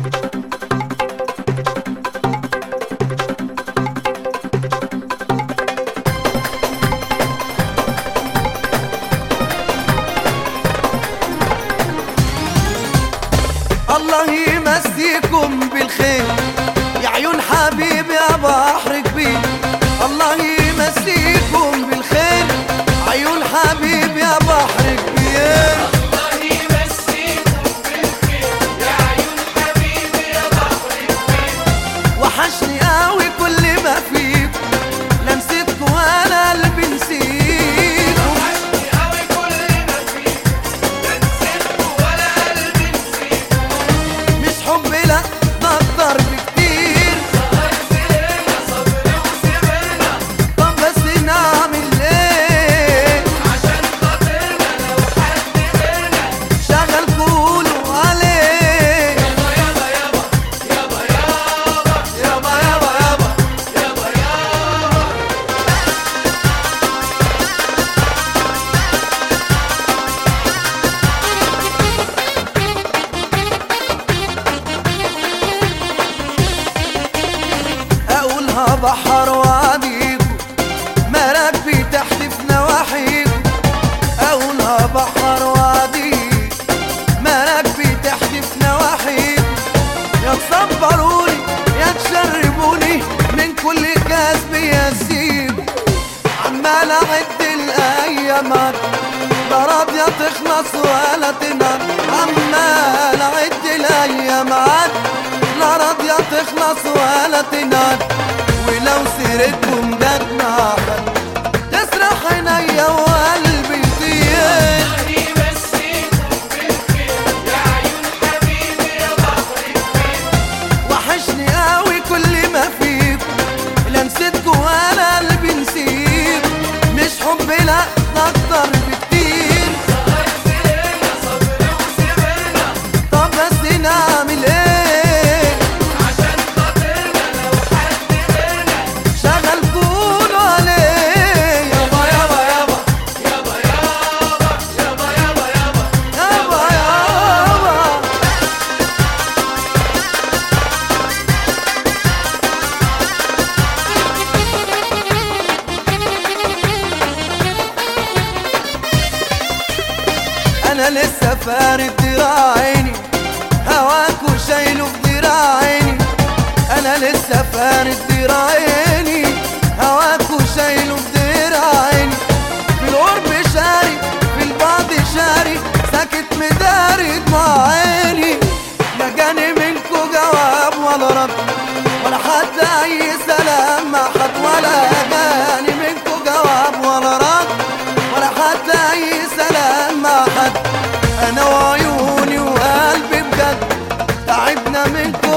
الله يمسيكم بالخير يا عيون حبيبي يا بحر كبير. الله يمسيكم بالخير عيون حبيبي يا بحر كبير. الله يمسيكم بالخير يا عيون حبيبي يا بحر كبير. وحشني قوي كل ما فيكم، لا نسيتكم ولا قلبي نسيكم. وحشني قوي كل ما فيكم، لا نسيتكم ولا قلبي نسيكم. مش حب لا ده اكتر بكتير. صبرت لنا صبر وصبرنا، طب بس نعمل ايه عشان خاطرنا لو حد غيرنا. شغل كله عليه. يابا يابا يابا يابا يابا يابا يابا يابا يابا يابا. اقولها بحر وعديكم مراكبي تحت في نواحيكم. اقولها بحر وعديكم مراكبي تحت في نواحيكم. يا تصبروني يا تشربوني من كل كاس بيسيكم. عمال اعد الايام لا راضية تخلص ولا تنام. عمال اعد الايام لا راضية تخلص ولا تنام. ولو سيرتكم جت معاك تسرح عينيا وقلبي يطير. الله يمسيكم بالخير يا عيون حبيبي يا بحر كبير. وحشني قوي كل ما فيكم، لا نسيتكم ولا قلبي نسيكم. مش حب لا ده اكتر بكتير. صبرت لنا صبر وصبرنا، طب بس نعمل ايه عشان خاطرنا لو حد غيرنا. شغل كله عليه. يابا يابا يابا يابا يابا يابا يابا يابا يابا يابا. انا لسه فارد دراعيني هواك وشايله في دراعيني. انا لسه فارد دراعيني هواك وشايله في دراعيني. في القرب شاري في البعد شاري ساكت مداري دموع عيني. لا جاني منكو جواب ولا رد ولا حتى اي سلام مع حد. ولا جاني منكو جواب ولا رد ولا حتى اي سلام مع حد. انا وعيوني وقلبي بجد تعبنا منكم